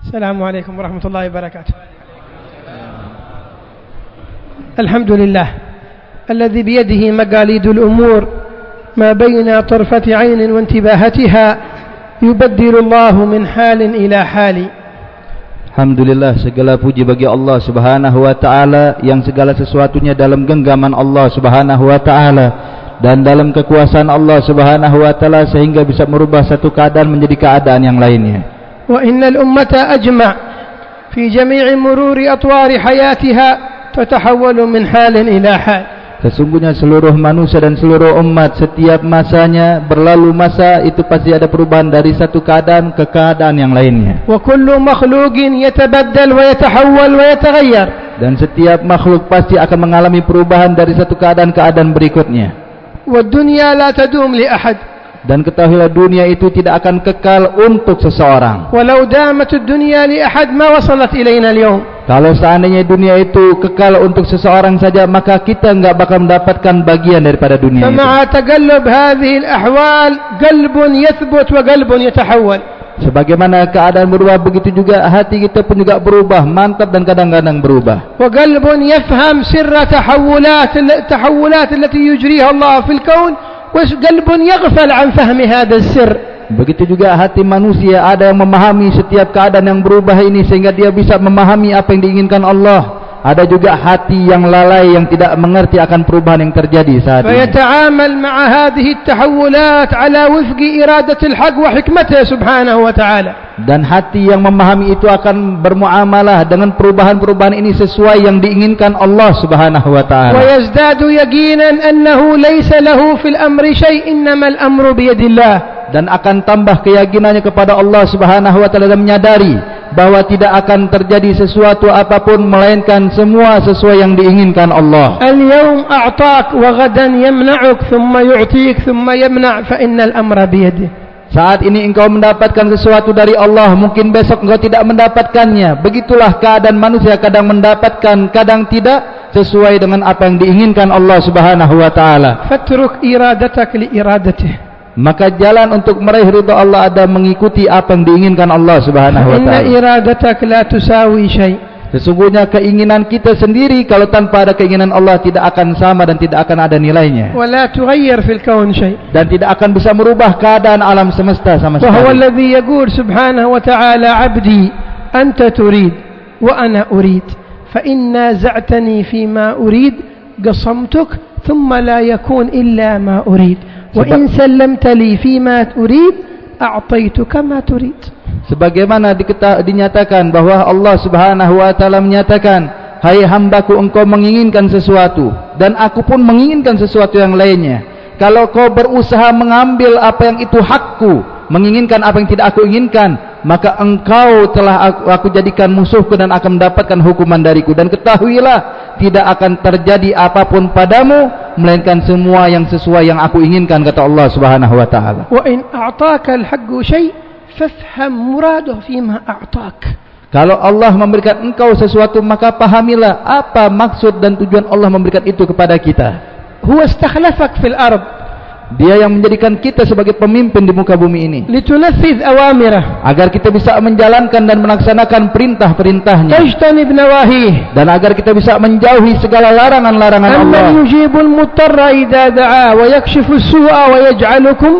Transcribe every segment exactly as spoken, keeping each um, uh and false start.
السلام عليكم ورحمة الله وبركاته. الحمد لله الذي بيده مقاليد الأمور ما بين طرفة عين وانتباهتها يبدل الله من حال إلى حال. Alhamdulillah, segala puji bagi Allah Subhanahu wa taala yang segala sesuatunya dalam genggaman Allah Subhanahu wa taala dan dalam kekuasaan Allah Subhanahu wa taala sehingga bisa merubah satu keadaan menjadi keadaan yang lainnya. Wa innal ummata ajma' fi jami'i mururi atwari hayatiha tatahawwalu min halin ila hal. Sesungguhnya seluruh manusia dan seluruh umat setiap masanya berlalu masa itu pasti ada perubahan dari satu keadaan ke keadaan yang lainnya. Wa kullu makhluqin yatabaddal wa yatahawwal wa yataghayyar. Dan setiap makhluk pasti akan mengalami perubahan dari satu keadaan ke keadaan berikutnya. Wa dunya la tadum li ahad. Dan ketahuilah dunia itu tidak akan kekal untuk seseorang. Walau damat ad-dunya li ahad ma wasalat ilayna al-yawm. Kalau seandainya dunia itu kekal untuk seseorang saja, maka kita enggak bakal mendapatkan bagian daripada dunia itu. Fama'a tagallub hadhihi al-ahwal qalbun yathbut wa qalbun yatahawwal. Sebagaimana keadaan berubah, begitu juga hati kita pun juga berubah, mantap dan kadang-kadang berubah. Wa qalbun yafham sirra tahawulat tahawulat allati yujriha Allah fil kaun. وقلب يغفل عن فهم هذا السر. Begitu juga hati manusia ada yang memahami setiap keadaan yang berubah ini sehingga dia bisa memahami apa yang diinginkan Allah. Ada juga hati yang lalai yang tidak mengerti akan perubahan yang terjadi saat ini. فيتعامل مع هذه التحولات على وفق إرادة الحق وحكمته سبحانه وتعالى. Dan hati yang memahami itu akan bermuamalah dengan perubahan-perubahan ini sesuai yang diinginkan Allah Subhanahu wa taala. ويزداد يقينا أنه ليس له في الأمر شيء إنما الأمر بيد الله. Dan akan tambah keyakinannya kepada Allah Subhanahu wa taala dan menyadari bahwa tidak akan terjadi sesuatu apapun melainkan semua sesuai yang diinginkan Allah. Al-yawm a'taak wa ghadan yamna'uk thumma yu'tik thumma yamna' fa innal amra biyadihi. Saat ini engkau mendapatkan sesuatu dari Allah, mungkin besok engkau tidak mendapatkannya. Begitulah keadaan manusia, kadang mendapatkan, kadang tidak sesuai dengan apa yang diinginkan Allah Subhanahu wa taala. Fatruk iradatak li iradatihi. Maka jalan untuk meraih ridha Allah ada mengikuti apa yang diinginkan Allah Subhanahu wa taala. Inna iradatak la tusawi syai'. Sesungguhnya keinginan kita sendiri kalau tanpa ada keinginan Allah tidak akan sama dan tidak akan ada nilainya. Wa la tughayyir fil kaun syai'. Dan tidak akan bisa merubah keadaan alam semesta sama sekali. Wa huwa alladhi yaqul subhanahu wa ta'ala 'abdi anta turid wa ana urid fa in naza'tani fi ma urid qasamtuk thumma la yakun illa ma urid. Wa in sallamta li fi ma turid a'taytuka ma turid. Sebagaimana diketa- dinyatakan bahwa Allah Subhanahu wa taala menyatakan, "Hai hambaku, engkau menginginkan sesuatu dan aku pun menginginkan sesuatu yang lainnya. Kalau kau berusaha mengambil apa yang itu hakku, menginginkan apa yang tidak aku inginkan, maka engkau telah aku, aku jadikan musuhku dan akan mendapatkan hukuman dariku. Dan ketahuilah tidak akan terjadi apapun padamu melainkan semua yang sesuai yang aku inginkan," kata Allah Subhanahu wa taala. Wa in a'taka al-haqqu syai' fafham muraduhu fima a'tak. Kalau Allah memberikan engkau sesuatu, maka pahamilah apa maksud dan tujuan Allah memberikan itu kepada kita. Huwa istakhlafak fil ard. Dia yang menjadikan kita sebagai pemimpin di muka bumi ini. Litunaffidh awamirah. Agar kita bisa menjalankan dan melaksanakan perintah-perintahnya. Tajtanib nawahih. Dan agar kita bisa menjauhi segala larangan-larangan Allah. Amman yujibul mutarra idza da'a wa yakshifu as-su'a wa yaj'alukum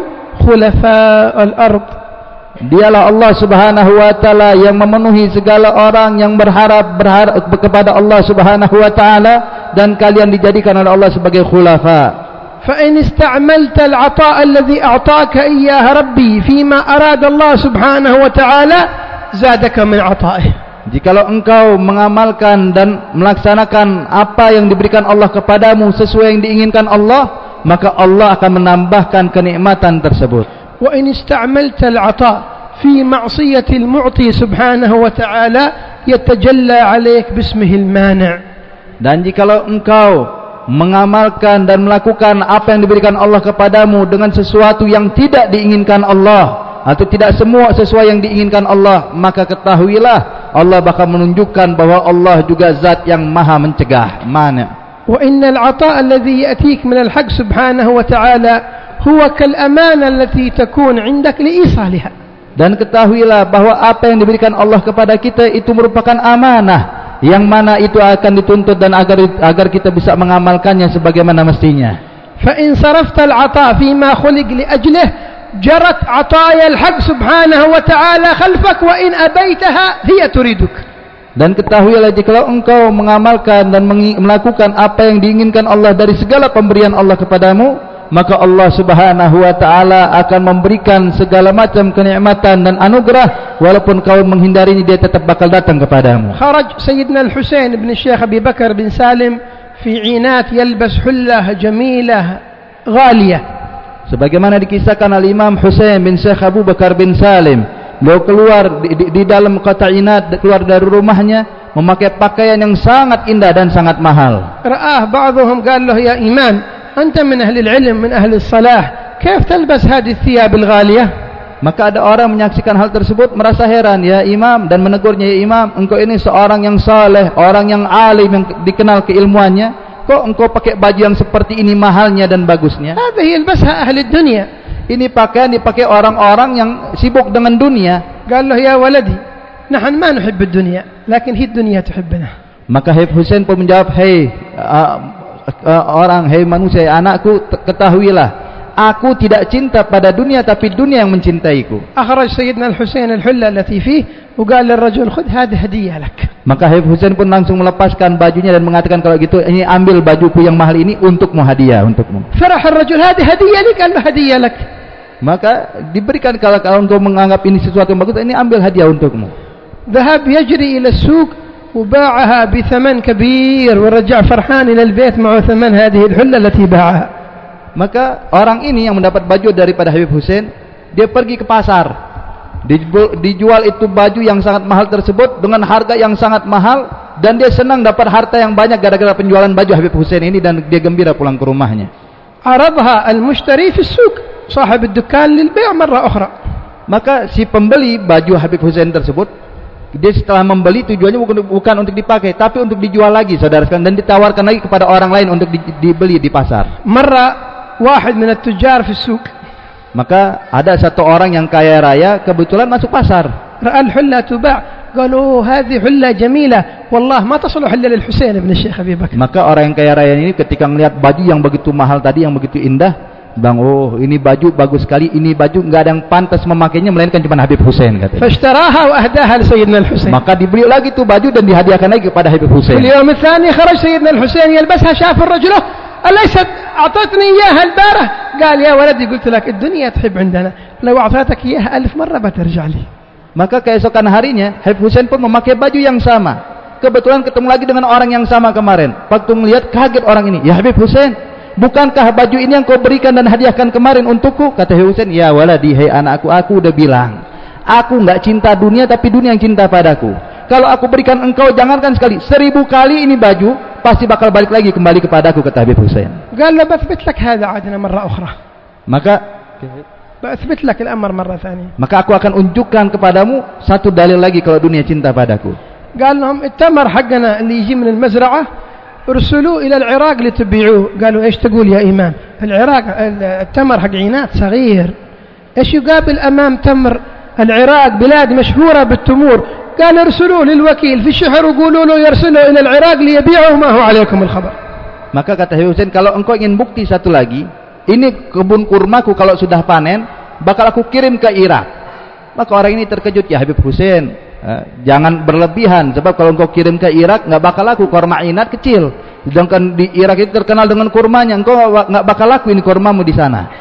khulafa'al ard. Dialah Allah Subhanahu wa taala yang memenuhi segala orang yang berharap berharap kepada Allah Subhanahu wa taala dan kalian dijadikan oleh Allah sebagai khulafa. Fa in ista'malta al-'ata' alladhi a'taka iyyahu rabbi fima arada Allah Subhanahu wa taala zadaka min 'ata'ihi. Jikalau engkau mengamalkan dan melaksanakan apa yang diberikan Allah kepadamu sesuai yang diinginkan Allah, maka Allah akan menambahkan kenikmatan tersebut. وإن استعملت العطاء في معصية المعطي سبحانه وتعالى يتجلى عليك باسمه المانع. Dan jikalau engkau mengamalkan dan melakukan apa yang diberikan Allah kepadamu dengan sesuatu yang tidak diinginkan Allah atau tidak semua sesuai yang diinginkan Allah, maka ketahuilah Allah bakal menunjukkan bahwa Allah juga zat yang maha mencegah. Mana? Wa innal 'ata' alladhi ya'tik min al-haqq subhanahu wa ta'ala huwa kal amana allati takun 'indak li isaliha. Dan ketahuilah bahwa apa yang diberikan Allah kepada kita itu merupakan amanah, yang mana itu akan dituntut dan agar agar kita bisa mengamalkannya sebagaimana mestinya. Fa in sarafta al-'ata fi ma khuliq li ajlihi jarat 'ataya al-haq subhanahu wa ta'ala khalfak wa in abaitaha hiya turiduk. Dan ketahuilah jika engkau mengamalkan dan melakukan apa yang diinginkan Allah dari segala pemberian Allah kepadamu, maka Allah Subhanahu wa taala akan memberikan segala macam kenikmatan dan anugerah, walaupun kau menghindarinya dia tetap bakal datang kepadamu. Kharaj Sayyidina Al-Husain ibn Syekh Abi Bakar bin Salim fi 'inat yalbas hullah jamilah ghaliyah. Sebagaimana dikisahkan Al-Imam Husain bin Syekh Abu Bakar bin Salim, beliau keluar di, di, di dalam kota Inat, keluar dari rumahnya memakai pakaian yang sangat indah dan sangat mahal. Ra'ah ba'dhum qala lahu ya imam أنت من أهل العلم من أهل الصلاح كيف تلبس هذه الثياب الغالية. Maka ada orang menyaksikan hal tersebut merasa heran, ya imam, dan menegurnya, ya imam, engkau ini seorang yang saleh, orang yang alim yang dikenal keilmuannya, kok engkau pakai baju yang seperti ini mahalnya dan bagusnya? هذه يلبسها أهل الدنيا. Ini pakaian dipakai orang-orang yang sibuk dengan dunia. قال له يا ولدي نحن ما نحب الدنيا لكن هي الدنيا تحبنا. Maka Habib Husain pun menjawab, hei uh, Uh, orang, hei manusia, anakku, ketahuilah aku tidak cinta pada dunia, tapi dunia yang mencintaiku. Akhraj Sayyidina Al-Husain al-hulla allati fihi wa qala lirrajul khudh hadhihi hadiyah lak. Maka Habib Husain pun langsung melepaskan bajunya dan mengatakan, kalau gitu ini ambil bajuku yang mahal ini untukmu, hadiah untukmu. Farah ar-rajul hadhihi hadiyah lak, qala hadiyah lak. Maka diberikan, kalau kalau engkau menganggap ini sesuatu yang bagus, ini ambil hadiah untukmu. Dhahab yajri ila as-suq وباعها بثمن كبير ورجع فرحان إلى البيت مع ثمن هذه الحلة التي باعها. Maka orang ini yang mendapat baju daripada Habib Husain, dia pergi ke pasar, dijual itu baju yang sangat mahal tersebut dengan harga yang sangat mahal, dan dia senang dapat harta yang banyak gara-gara penjualan baju Habib Husain ini, dan dia gembira pulang ke rumahnya. عرضها المشتري في السوق صاحب الدكان للبيع مرة أخرى. Maka si pembeli baju Habib Husain tersebut, dia setelah membeli tujuannya bukan, bukan untuk dipakai, tapi untuk dijual lagi, saudara sekalian, dan ditawarkan lagi kepada orang lain untuk di, dibeli di pasar. Marra wahid min at-tujjar fi as-suq. Maka ada satu orang yang kaya raya kebetulan masuk pasar. Ra'al hulla tuba', qalu hadhihi hulla jamilah, wallah ma tasluh illa lil Husain ibn Syekh Abi Bakar. Maka orang yang kaya raya ini ketika melihat baju yang begitu mahal tadi, yang begitu indah, bang, oh ini baju bagus sekali, ini baju enggak ada yang pantas memakainya melainkan cuma Habib Husain, katanya. Fashtaraha wa ahdaha li Sayyidina Al-Husain. Maka dibeli lagi tuh baju dan dihadiahkan lagi kepada Habib Husain. Fil yawm ats-tsani kharaj Sayyidina Al-Husain yalbasha, shafa ar-rajul alaysat a'tatni iyyaha al-barah, qala ya waladi qultu lak ad-dunya tuhib 'indana law a'tatak iyyaha alf marra batarja' li. Maka keesokan harinya Habib Husain pun memakai baju yang sama. Kebetulan ketemu lagi dengan orang yang sama kemarin. Waktu melihat kaget orang ini, ya Habib Husain, bukankah baju ini yang kau berikan dan hadiahkan kemarin untukku? Kata Husain, ya waladi, hei anakku, aku udah bilang, aku enggak cinta dunia, tapi dunia yang cinta padaku. Kalau aku berikan engkau, jangankan sekali, seribu kali ini baju pasti bakal balik lagi kembali kepadaku, kata Habib Husain. Qala bathbit lak hadha 'adna marra ukhra. Maka bathbit lak al-amr marra thaniyah. Maka aku akan unjukkan kepadamu satu dalil lagi kalau dunia cinta padaku. قال لهم التمر حقنا اللي يجي من المزرعة ارسلوه إلى العراق لتبيعوه. قالوا إيش تقول يا إمام؟ العراق التمر حق عينات صغير، إيش يقابل أمام تمر العراق بلاد مشهورة بالتمور؟ قال ارسلوه للوكيل في الشحر وقولوا له يرسله إلى العراق ليبيعه ما هو عليكم الخبر. Maka kata Husain, kalau engkau ingin bukti satu lagi, ini kebun kurmaku kalau sudah panen bakal aku kirim ke Irak. Maka orang ini terkejut, ya Habib Husain, Eh, jangan berlebihan, sebab kalau engkau kirim ke Irak nggak bakal laku, kurma Inat kecil, sedangkan di Irak itu terkenal dengan kurmanya, engkau nggak bakal laku ini kurmamu di sana.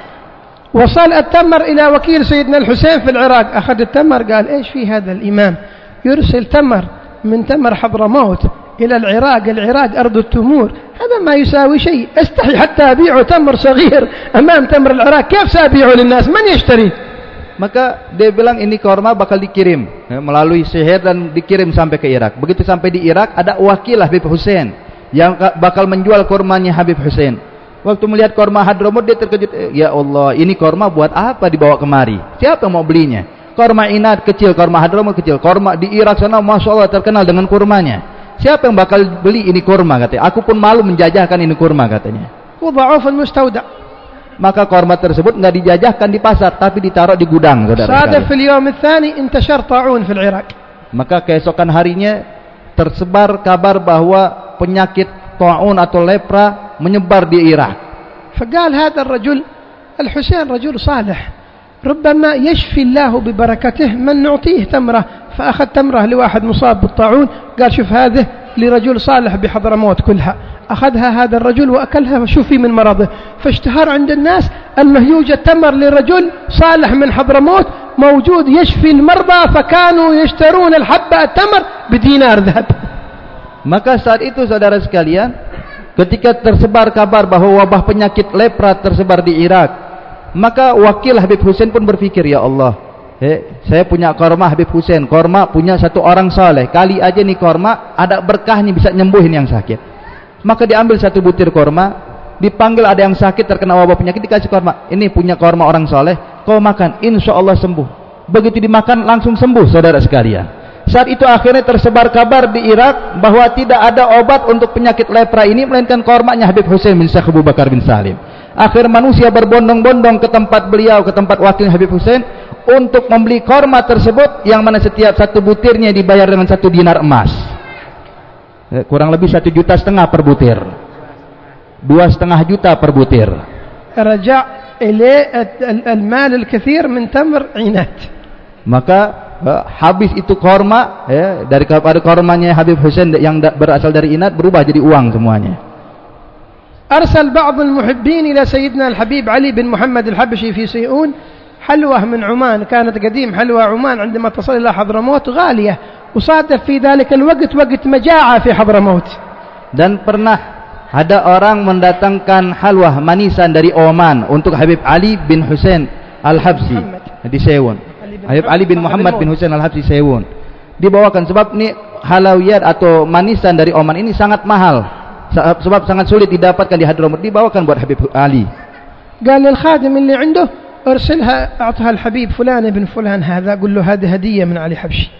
Wasal at-tamar ila wakil Sayyidina Al-Husain fi al-Iraq, akhad at-tamar, قال ايش في هذا الامام يرسل تمر من تمر حضرموت الى العراق، العراق ارض التمور، هذا ما يساوي شيء، استحي حتى ابيعه تمر صغير امام تمر العراق، كيف سابيعه للناس، من يشتري؟ Maka dia bilang ini korma bakal dikirim ya, melalui sihir dan dikirim sampai ke Irak. Begitu sampai di Irak ada wakil Habib Husain yang bakal menjual kormanya Habib Husain. Waktu melihat korma Hadramut dia terkejut, ya Allah, ini korma buat apa dibawa kemari? Siapa yang mau belinya? Korma Inat kecil, korma Hadramut kecil, korma di Irak sana Masya Allah terkenal dengan kurmanya. Siapa yang bakal beli ini kurma, katanya? Aku pun malu menjajahkan ini kurma, katanya. Wada'uf al-mustawda'. maka korma tersebut enggak dijajahkan di pasar tapi ditaruh di gudang, saudara sekalian. صادف في اليوم الثاني انتشر طاعون في العراق. Maka keesokan harinya tersebar kabar bahwa penyakit ta'un atau lepra menyebar di Irak. فقال هذا الرجل الحسين رجل صالح ربما يشفي الله ببركته من نعطيه تمرة، فأخذ تمرة لواحد مصاب بالطاعون قال شوف هذه لرجل صالح بحضرموت كلها، أخذها هذا الرجل وأكلها وشفي من مرضه، فاشتهر عند الناس أنه يوجد تمر لرجل صالح من حضرموت موجود يشفي المرضى، فكانوا يشترون الحبة التمر بدينار ذهب. Maka saat itu saudara sekalian, ketika tersebar kabar bahwa wabah penyakit lepra tersebar di Irak, maka wakil Habib Hussein pun berpikir, ya Allah, eh, saya punya korma Habib Hussein, korma punya satu orang saleh, kali aja nih korma ada berkah nih bisa nyembuhin yang sakit. Maka diambil satu butir korma, dipanggil ada yang sakit terkena wabah penyakit, dikasih korma, ini punya korma orang saleh, kau makan, insya Allah sembuh. Begitu dimakan langsung sembuh, saudara sekalian. Saat itu akhirnya tersebar kabar di Irak bahwa tidak ada obat untuk penyakit lepra ini melainkan kormanya Habib Hussein bin Syekh Abu Bakar bin Salim. Akhir manusia berbondong-bondong ke tempat beliau, ke tempat wakil Habib Hussein untuk membeli korma tersebut, yang mana setiap satu butirnya dibayar dengan satu dinar emas, kurang lebih satu juta setengah per butir, dua setengah juta per butir. رجع إليه المال الكثير من تمر عينات. Maka habis itu korma, ya, dari kepada kormanya Habib Hussein yang berasal dari Inat berubah jadi uang semuanya. أرسل بعض المحبين إلى سيدنا الحبيب علي بن محمد الحبشي في سيئون حلوة من عمان، كانت قديم حلوة عمان عندما تصل إلى حضرموت غالية، وصادف في ذلك الوقت وقت مجاعة في حضرموت. Dan pernah ada orang mendatangkan halwah manisan dari Oman untuk Habib Ali bin Hussein Al-Habsyi di Sewon. Habib Ali bin Muhammad bin Hussein Al-Habsyi Sewon dibawakan, sebab ini halawiyat atau manisan dari Oman ini sangat mahal, sebab sangat sulit didapatkan di Hadramaut, dibawakan buat Habib Ali. قال للخادم اللي عنده ارسلها اعطها الحبيب فلان ابن فلان هذا، قل له هذه هدية من علي حبشي.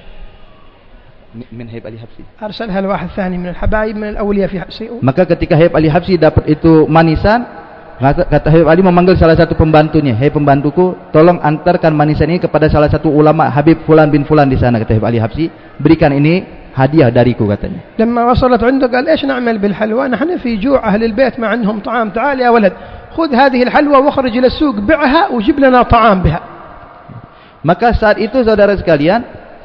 من Habib Ali Habsyi. أرسلها لواحد ثاني من الحبايب من الأولياء في سيئون. Maka ketika Habib Ali Habsyi dapat itu manisan, kata Habib Ali memanggil salah satu pembantunya, hei pembantuku, tolong antarkan manisan ini kepada salah satu ulama Habib Fulan bin Fulan di sana, kata Habib Ali Habsyi, berikan ini hadiah dariku katanya. لما وصلت عنده قال ايش نعمل بالحلوى، نحن في جوع أهل البيت ما عندهم طعام، تعال يا ولد خذ هذه الحلوى واخرج إلى السوق بعها وجيب لنا طعام بها. Maka saat itu saudara sekalian,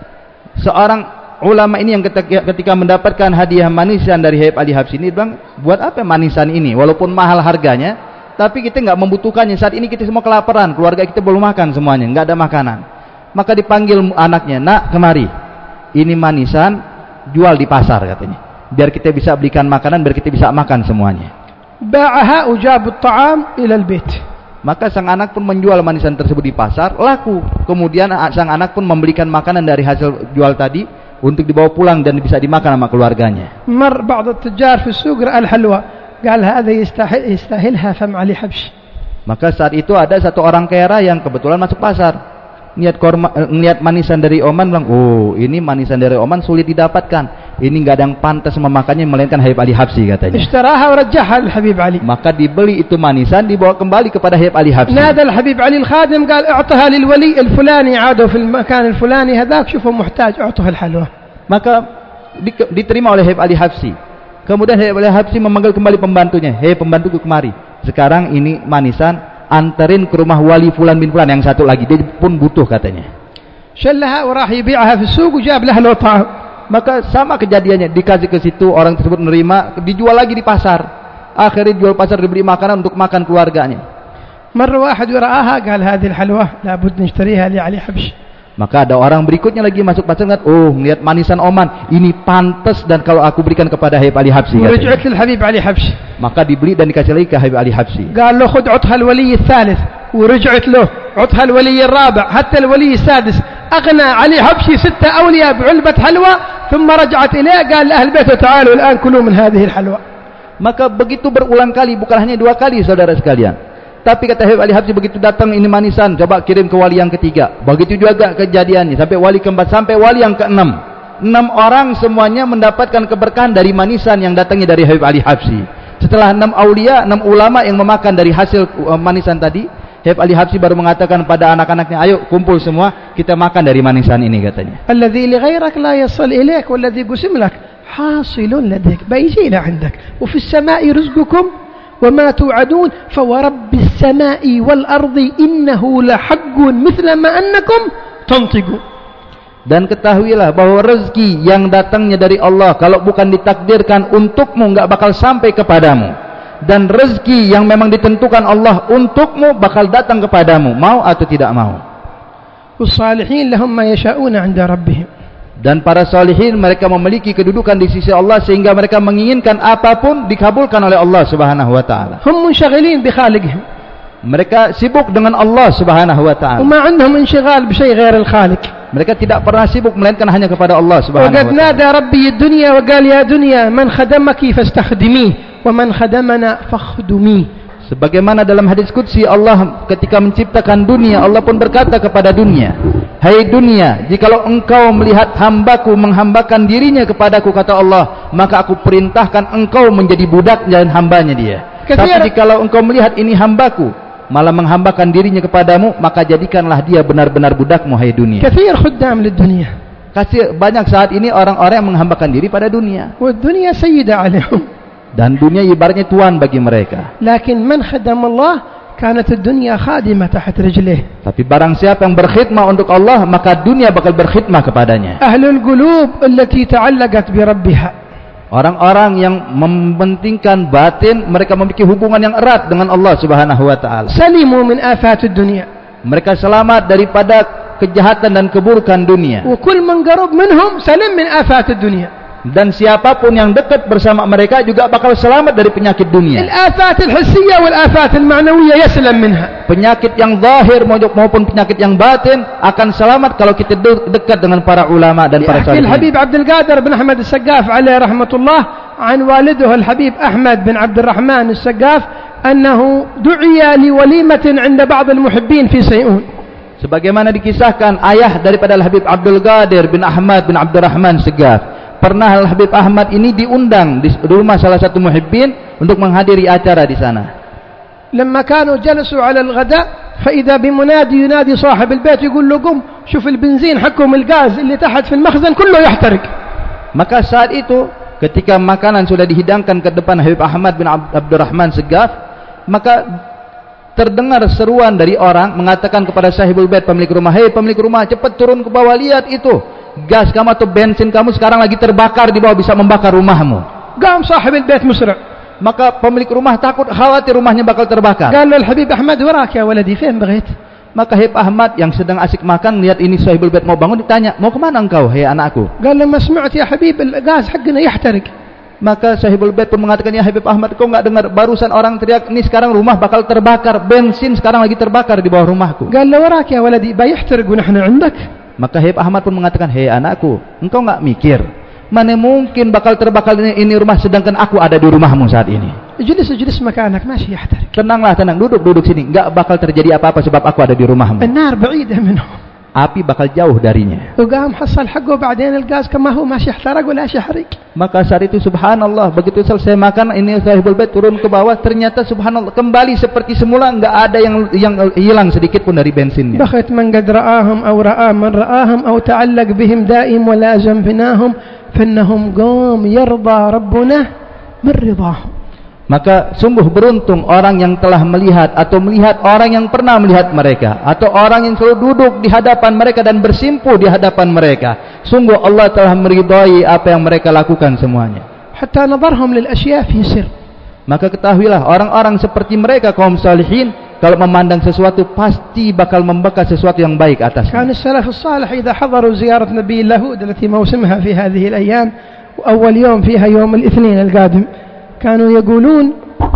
seorang ulama ini yang ketika, ketika mendapatkan hadiah manisan dari Habib Ali Habsyi ini bilang, buat apa manisan ini walaupun mahal harganya, tapi kita nggak membutuhkannya. Saat ini kita semua kelaparan, keluarga kita belum makan semuanya, nggak ada makanan. Maka dipanggil anaknya, nak kemari, ini manisan, jual di pasar katanya, biar kita bisa belikan makanan, biar kita bisa makan semuanya. Ba'aha ujab at-ta'am ila al-bait. Maka sang anak pun menjual manisan tersebut di pasar, laku. Kemudian sang anak pun membelikan makanan dari hasil jual tadi untuk dibawa pulang dan bisa dimakan sama keluarganya. Mar ba'd at-tujjar fi as-suq ra'a al-halwa, qala hadha yastahil yastahilha fam Ali Habsyi. Maka saat itu ada satu orang kaya raya yang kebetulan masuk pasar, niat korma, niat manisan dari Oman, bilang, oh ini manisan dari Oman sulit didapatkan, ini nggak ada yang pantas memakannya melainkan Habib Ali Habsyi katanya. Ishtaraha wa rajjaha al-Habib Ali. Maka dibeli itu manisan, dibawa kembali kepada Habib Ali Habsyi. Nada al-Habib Ali al-khadim قال اعطها للولي الفلاني عادوا في المكان الفلاني هذاك شوفوا محتاج اعطه الحلوى. Maka diterima oleh Habib Ali Habsyi. Kemudian Habib Ali Habsyi memanggil kembali pembantunya, hei pembantuku kemari, sekarang ini manisan, anterin ke rumah wali fulan bin fulan, yang satu lagi dia pun butuh katanya. Shallaha wa rah yabi'aha fi suq wa jab lahu ta'am. Maka sama kejadiannya, dikasih ke situ, orang tersebut menerima, dijual lagi di pasar. Akhirnya jual pasar, dibeli makanan untuk makan keluarganya. Marra wahid ra'aha qala hadhihi al-halwa la bud nashtariha li Ali Habsyi. Maka ada orang berikutnya lagi masuk pasar, lihat, oh melihat manisan Oman ini pantas dan kalau aku berikan kepada Habib Ali Habsyi. Ruj'at lil Habib Ali Habsyi. Maka dibeli dan dikasih lagi ke Habib Ali Habsyi. قال له خذ عطها الولي الثالث ورجعت له عطها الولي الرابع حتى الولي السادس أغنى علي حبشي ستة أولياء بعلبة حلوى ثم رجعت إليه قال لأهل بيته تعالوا الآن كلوا من هذه الحلوى. Maka begitu berulang kali, bukan hanya dua kali saudara sekalian. Tapi kata Habib Ali Habsyi, begitu datang ini manisan, coba kirim ke wali yang ketiga. Begitu juga kejadiannya sampai wali keempat, sampai wali yang keenam. Enam orang semuanya mendapatkan keberkahan dari manisan yang datangnya dari Habib Ali Habsyi. setelah enam aulia, enam ulama yang memakan dari hasil uh, manisan tadi, Habib Ali Habsyi baru mengatakan pada anak-anaknya, ayo kumpul semua, kita makan dari manisan ini katanya. Alladhi li ghairak la yasil ilaik walladhi qusim lak hasilun ladik bayji ila indak wa fi as-sama'i rizqukum wa ma tu'adun fa wa rabbis sama'i wal ardi innahu la haqqun mithla ma annakum tantiqun. Dan ketahuilah bahwa rezeki yang datangnya dari Allah kalau bukan ditakdirkan untukmu enggak bakal sampai kepadamu, dan rezeki yang memang ditentukan Allah untukmu bakal datang kepadamu, mau atau tidak mau. Wassalihin lahum ma yasha'una 'inda rabbihim. Dan para salihin mereka memiliki kedudukan di sisi Allah sehingga mereka menginginkan apapun dikabulkan oleh Allah Subhanahu wa taala. Hum munshagilin bi khaliqihim. Mereka sibuk dengan Allah Subhanahu wa taala. Wa ma 'indhum inshighal bi syai' ghair al-khaliq. Mereka tidak pernah sibuk melainkan hanya kepada Allah Subhanahu wa taala. Wa qad nada rabbi ad-dunya wa qala ya dunya man khadamaki fastakhdimi wa man khadamana fakhdumi. Sebagaimana dalam hadis qudsi Allah ketika menciptakan dunia, Allah pun berkata kepada dunia, hai dunia, jikalau engkau melihat hambaku menghambakan dirinya kepadaku, kata Allah, maka aku perintahkan engkau menjadi budak dan hambanya dia. Kathir. Tapi jikalau engkau melihat ini hambaku malah menghambakan dirinya kepadamu, maka jadikanlah dia benar-benar budakmu, hai dunia. Kathir khuddam lid-dunya. Kasih banyak saat ini orang-orang yang menghambakan diri pada dunia. Wa dunya sayyida alaihim. Dan dunia ibaratnya tuan bagi mereka. Lakin man khadama Allah kanat ad-dunya khadimah taht rijlih. Tapi barang siapa yang berkhidmah untuk Allah, maka dunia bakal berkhidmah kepadanya. Ahlul qulub allati ta'allaqat bi rabbiha. Orang-orang yang mementingkan batin, mereka memiliki hubungan yang erat dengan Allah Subhanahu wa taala. Salimu min afatid dunya. Mereka selamat daripada kejahatan dan keburukan dunia. Wa kull man qarab minhum salim min afatid dunya. Dan siapapun yang dekat bersama mereka juga bakal selamat dari penyakit dunia. Al-afat al-hissiyah wal-afat al-ma'nawiyyah yaslam minha. Penyakit yang zahir maupun penyakit yang batin akan selamat kalau kita dekat dengan para ulama dan para salihin. Al-Habib Abdul Qadir bin Ahmad As-Saggaf alaihi rahmatullah an walidihi al-Habib Ahmad bin Abdul Rahman As-Saggaf annahu du'iya li walimatin 'inda ba'd al-muhibbin fi Sayun. Sebagaimana dikisahkan ayah daripada Al-Habib Abdul Qadir bin Ahmad bin Abdul Rahman As-Saggaf, pernah Al-Habib Ahmad ini diundang di rumah salah satu muhibbin untuk menghadiri acara di sana. Lama kanu jalasu ala al-ghada fa idza bimunadi yunadi sahib al-bayt yaqul له قم شوف البنزين حقهم الغاز اللي تحت في المخزن كله يحترق. Maka saat itu ketika makanan sudah dihidangkan ke depan Habib Ahmad bin Abdurrahman Segaf, maka terdengar seruan dari orang mengatakan kepada sahibul bait, pemilik rumah, hei pemilik rumah, cepat turun ke bawah, lihat itu gas kamu atau bensin kamu sekarang lagi terbakar di bawah, bisa membakar rumahmu. Qam sahibul bait musra'. Maka pemilik rumah takut, khawatir rumahnya bakal terbakar. Qala al-Habib Ahmad warak ya waladi, fain baghit? Maka Habib Ahmad yang sedang asik makan lihat ini sahibul bait mau bangun, ditanya, mau kemana engkau hei anakku? Qala ma sami'tu ya Habib al-gas haqqana yahtarik. Maka sahibul bait pun mengatakan, ya Habib Ahmad, kau enggak dengar barusan orang teriak, ini sekarang rumah bakal terbakar, bensin sekarang lagi terbakar di bawah rumahku. Qala warak ya waladi bayahtarik wa nahnu 'indak. Maka Habib Ahmad pun mengatakan, hei anakku, engkau enggak mikir mana mungkin bakal terbakar ini, ini rumah sedangkan aku ada di rumahmu saat ini. Ijlis ijlis makanak masih yahtarik. Tenanglah, tenang, duduk duduk sini, enggak bakal terjadi apa-apa sebab aku ada di rumahmu. An-nar ba'idah minhu. Api bakal jauh darinya. Uqam hasal haqqo ba'dain al-gas kama huwa masih ihtaraq wala syahrik. Maka saat itu subhanallah, begitu selesai makan ini sahibul bait turun ke bawah, ternyata subhanallah kembali seperti semula, enggak ada yang yang hilang sedikit pun dari bensinnya. Bakhat man qad ra'ahum aw ra'a man ra'ahum aw ta'allaq bihim da'im wa la zamfinahum fannahum qam yarda rabbuna min ridahum. Maka sungguh beruntung orang yang telah melihat atau melihat orang yang pernah melihat mereka, atau orang yang selalu duduk di hadapan mereka dan bersimpuh di hadapan mereka. Sungguh Allah telah meridai apa yang mereka lakukan semuanya. Hatta nadarhum lil asya' fi sir. Maka ketahuilah orang-orang seperti mereka kaum salihin kalau memandang sesuatu pasti bakal membekas sesuatu yang baik atasnya. Kan as-salaf as-salih idza hadaru ziyarat Nabi Hud allati mawsimha fi hadhihi al-ayyam wa awwal yawm fiha yawm al-ithnin al-qadim كانوا يقولون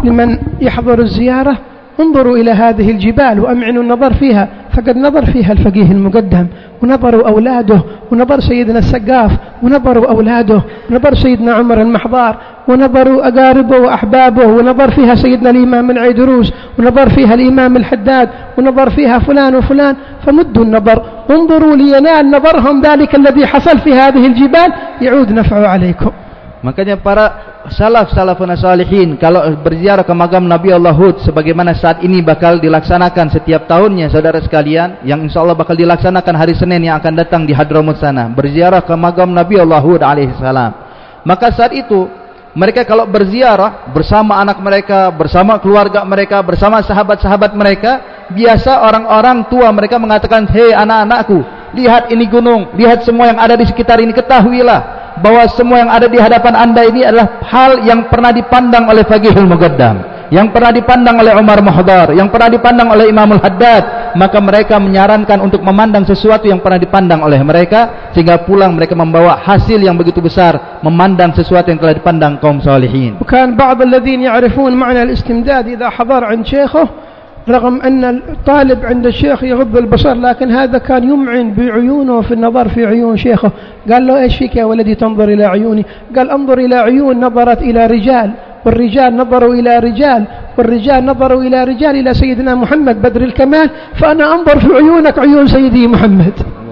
لمن يحضر الزيارة انظروا إلى هذه الجبال وأمعنوا النظر فيها، فقد نظر فيها الفقيه المقدم ونظروا أولاده ونظر سيدنا السقاف ونظروا أولاده ونظر سيدنا عمر المحضار ونظروا أقاربه وأحبابه ونظر فيها سيدنا الإمام من عيدروس ونظر فيها الإمام الحداد ونظر فيها فلان وفلان، فمدوا النظر انظروا لينال نظرهم ذلك الذي حصل في هذه الجبال يعود نفعه عليكم. Makanya para salaf salafun salihin kalau berziarah ke makam Nabi Allah Hud sebagaimana saat ini bakal dilaksanakan setiap tahunnya saudara sekalian, yang insyaallah bakal dilaksanakan hari Senin yang akan datang di Hadramut sana, berziarah ke makam Nabi Allah Hud alaihi salam. Maka saat itu mereka kalau berziarah bersama anak mereka, bersama keluarga mereka, bersama sahabat-sahabat mereka, biasa orang-orang tua mereka mengatakan, "Hei anak-anakku, lihat ini gunung, lihat semua yang ada di sekitar ini, ketahuilah bahwa semua yang ada di hadapan anda ini adalah hal yang pernah dipandang oleh Faqihul Muqaddam, yang pernah dipandang oleh Umar Muhdar, yang pernah dipandang oleh Imamul Haddad." Maka mereka menyarankan untuk memandang sesuatu yang pernah dipandang oleh mereka, sehingga pulang mereka membawa hasil yang begitu besar, memandang sesuatu yang telah dipandang kaum salihin. Bukan بعض الذين يعرفون معنى الاستمداد إذا حضر عند شيخه رغم أن الطالب عند الشيخ يغض البصر، لكن هذا كان يمعن بعيونه في النظر في عيون شيخه. قال له إيش فيك يا ولدي تنظر إلى عيوني؟ قال انظر إلى عيون نظرت إلى رجال، والرجال نظروا إلى رجال، والرجال نظروا إلى رجال إلى سيدنا محمد بدر الكمال، فأنا أنظر في عيونك عيون سيدي محمد.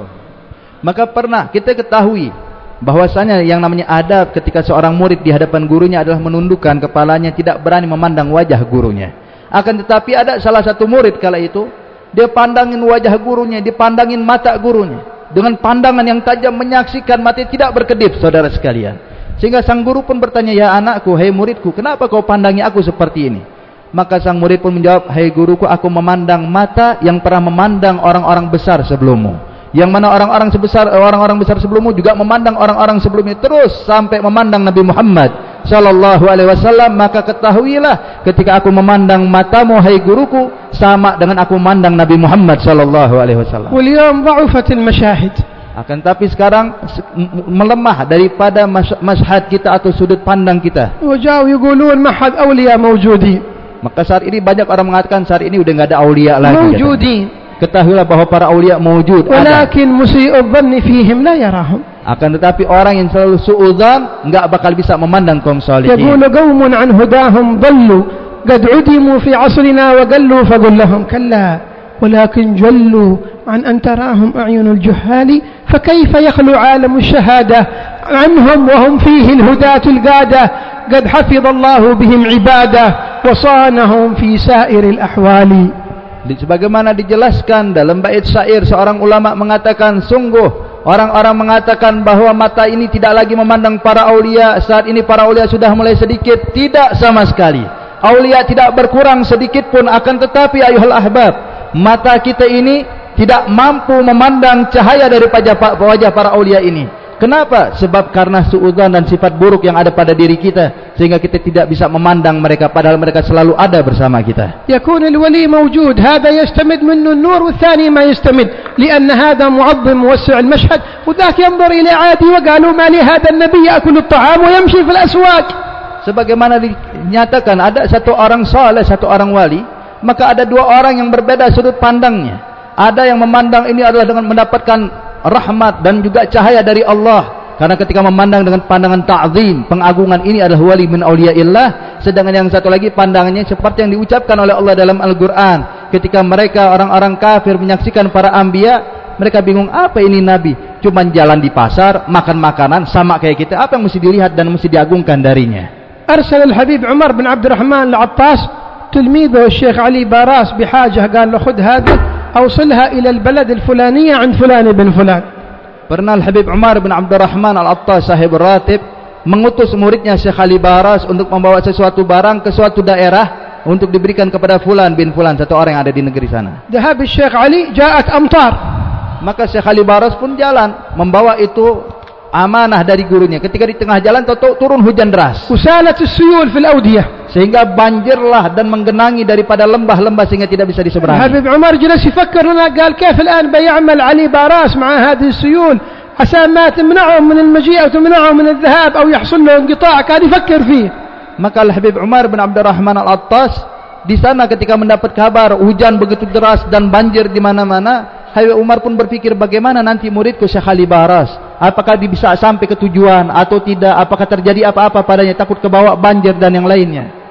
Maka pernah kita ketahui bahwasanya yang namanya adab ketika seorang murid di hadapan gurunya adalah menundukkan kepalanya, tidak berani memandang wajah gurunya. Akan tetapi ada salah satu murid kala itu, dia pandangin wajah gurunya, dipandangin mata gurunya dengan pandangan yang tajam, menyaksikan mata tidak berkedip saudara sekalian. Sehingga sang guru pun bertanya, "Ya anakku, hei muridku, kenapa kau pandangi aku seperti ini?" Maka sang murid pun menjawab, "Hei guruku, aku memandang mata yang pernah memandang orang-orang besar sebelummu, yang mana orang-orang sebesar orang-orang besar sebelummu juga memandang orang-orang sebelumnya, terus sampai memandang Nabi Muhammad sallallahu alaihi wasallam. Maka ketahuilah ketika aku memandang matamu hai guruku, sama dengan aku memandang Nabi Muhammad sallallahu alaihi wasallam." واليوم ضعفت المشاهد. Akan tapi sekarang melemah daripada masyhad kita atau sudut pandang kita. وجاءوا يقولون ما حد أولياء موجودين. Maka saat ini banyak orang mengatakan saat ini udah enggak ada aulia lagi. موجودين. Ketahuilah bahwa para aulia mewujud, ada. Walakin musii'u dhanni fihim la yarahum. Akan tetapi orang yang selalu suudzan enggak bakal bisa memandang kaum salihin. Yaqulu qaumun an hudahum dhallu qad udimu fi 'asrina wa qallu faqul lahum kalla walakin jallu an an tarahum a'yunul juhali fakayfa yakhlu 'alamu ash-shahada anhum wa hum fihi al-hudatul qada qad hafiza Allahu bihim 'ibadah wa sanahum fi sa'iril ahwali. Sebagaimana dijelaskan dalam bait syair, seorang ulama mengatakan, sungguh orang-orang mengatakan bahwa mata ini tidak lagi memandang para aulia. Saat ini para aulia sudah mulai sedikit, tidak sama sekali. Aulia tidak berkurang sedikit pun. Akan tetapi ayuhal ahbab, mata kita ini tidak mampu memandang cahaya daripada wajah para aulia ini. Kenapa? Sebab karena suudzon dan sifat buruk yang ada pada diri kita, sehingga kita tidak bisa memandang mereka padahal mereka selalu ada bersama kita. يكون الولي موجود هذا يستمد منه النور والثاني ما يستمد لأن هذا معظم موسع المشهد وذاك ينظر إلى عادي وقالوا ما لهذا النبي يأكل الطعام ويمشي في الأسواق. Sebagaimana dinyatakan ada satu orang saleh, satu orang wali, maka ada dua orang yang berbeda sudut pandangnya. Ada yang memandang ini adalah dengan mendapatkan rahmat dan juga cahaya dari Allah, karena ketika memandang dengan pandangan ta'zim, pengagungan, ini adalah wali min auliyaillah. Sedangkan yang satu lagi pandangannya seperti yang diucapkan oleh Allah dalam Al-Quran, ketika mereka orang-orang kafir menyaksikan para anbiya, mereka bingung, apa ini nabi? Cuman jalan di pasar, makan makanan sama kayak kita, apa yang mesti dilihat dan mesti diagungkan darinya? Arsal al-Habib Umar bin Abdurrahman al-Attas تلميذه الشيخ علي باراس بحاجة قال له خذ هذه أوصلها إلى البلد الفلانية عند فلان بن فلان. Pernah Habib Umar bin Abdurrahman al-Attas sahib ratib mengutus muridnya Syekh Ali Baras untuk membawa sesuatu barang ke suatu daerah untuk diberikan kepada fulan bin fulan, satu orang yang ada di negeri sana. ذهب الشيخ علي جاءت أمطار. Maka Syekh Ali Baras pun jalan membawa itu amanah dari gurunya. Ketika di tengah jalan turun hujan deras. وسالت السيول في الأودية. Sehingga banjirlah dan menggenangi daripada lembah-lembah sehingga tidak bisa diseberangi. Habib Umar جلس يفكر هنا قال كيف الآن بيعمل علي باراس مع هذه السيول عسى ما تمنعهم من المجيء أو تمنعهم من الذهاب أو يحصل له انقطاع. كان يفكر فيه. Maka Habib Umar bin Abdurrahman al-Attas di sana ketika mendapat kabar hujan begitu deras dan banjir di mana-mana, Habib Umar pun berpikir bagaimana nanti muridku Syekh Ali Baras, apakah dia bisa sampai ke tujuan atau tidak, apakah terjadi apa-apa padanya, takut kebawa banjir dan yang lainnya.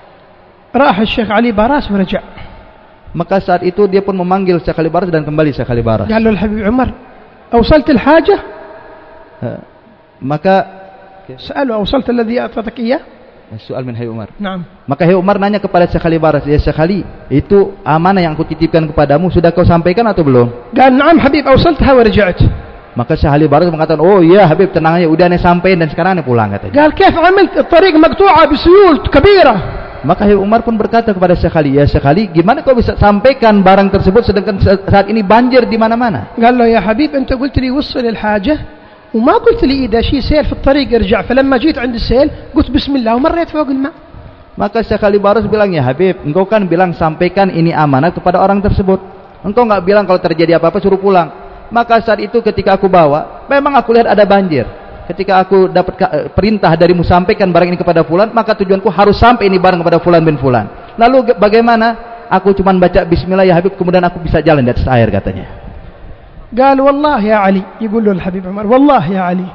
Rah Syekh Ali Baras merja. Maka saat itu dia pun memanggil Syekh Ali Baras dan kembali Syekh Ali Baras. قال له الحبيب عمر أوصلت الحاجة؟ Maka سأله أوصلت الذي أعطتك إياه؟ Soal min Hai Umar. Naam. Maka Hai Umar nanya kepada Syekh Ali Baras, "Ya Syekh Ali, itu amanah yang aku titipkan kepadamu sudah kau sampaikan atau belum?" قال نعم حبيب أوصلتها ورجعت. Maka Syekh Ali Baras mengatakan, "Oh iya Habib, tenang aja, udah aneh sampein dan sekarang aneh pulang," katanya. قال كيف عملت الطريق مقطوعة بسيول كبيرة. Maka Hai Umar pun berkata kepada Syekh Ali, "Ya Syekh Ali, gimana kau bisa sampaikan barang tersebut sedangkan saat ini banjir di mana-mana?" قال له يا حبيب أنت قلت لي وصل الحاجة وما قلت لي إذا شيء سيل في الطريق ارجع، فلما جيت عند السيل قلت بسم الله ومريت فوق الماء. Maka Syekh Ali Baras bilang, "Ya Habib, engkau kan bilang sampaikan ini amanah kepada orang tersebut. Engkau enggak bilang kalau terjadi apa-apa suruh pulang." Maka saat itu ketika aku bawa, memang aku lihat ada banjir. Ketika aku dapat perintah darimu sampaikan barang ini kepada fulan, maka tujuanku harus sampai ini barang kepada fulan bin fulan. Lalu bagaimana? Aku cuma baca bismillah ya Habib, kemudian aku bisa jalan di atas air, katanya. قال والله يا علي، يقول له الحبيب عمر، والله يا علي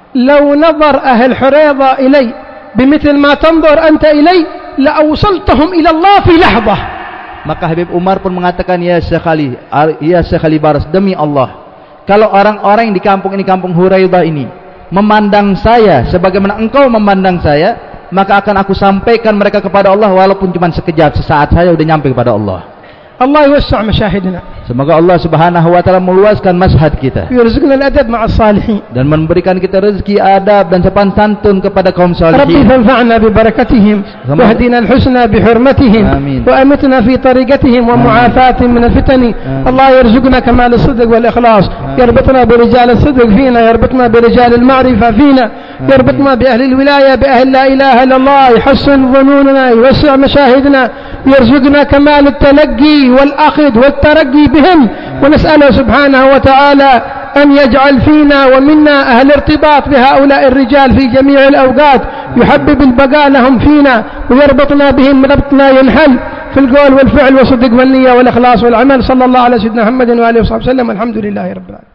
لو نظر أهل حريضة إلي بمثل ما تنظر أنت إلي لأوصلتهم إلى الله في لحظة. Maka Habib Umar pun mengatakan, "Ya Syekh Ali, ya Syekh Ali Baras, demi Allah, kalau orang-orang yang di kampung ini, kampung Huraidah ini, memandang saya sebagaimana engkau memandang saya, maka akan aku sampaikan mereka kepada Allah walaupun cuma sekejap, sesaat saya sudah nyampe kepada Allah." Allah yuwassa' mashahidna. Semoga Allah Subhanahu wa taala meluaskan mashhad kita. Yarzuqna al-adab ma'a as-salihin. Dan memberikan kita rezeki adab dan sopan santun kepada kaum salihin. Rabbi fanfa'na bi barakatihim wa hadina al-husna bi hurmatihim wa amitna fi tariqatihim wa mu'afatihim min al-fitan. Allah yarzuqna kamal as-sidq wal ikhlas. Yarbitna bi rijal as-sidq fina, yarbitna bi rijal al-ma'rifa fina, yarbitna bi ahli al-wilaya bi ahli la ilaha illa Allah. Yahsin dhununana, yuwassi' mashahidna, يرزقنا كمال التلقي والأخذ والترقي بهم، ونسأله سبحانه وتعالى أن يجعل فينا ومنا أهل ارتباط بهؤلاء الرجال في جميع الأوقات، يحبب البقاء لهم فينا ويربطنا بهم ربطنا ينحل في القول والفعل والصدق والنية والإخلاص والعمل. صلى الله على سيدنا محمد وآله وصحبه وسلم. الحمد لله رب العالمين.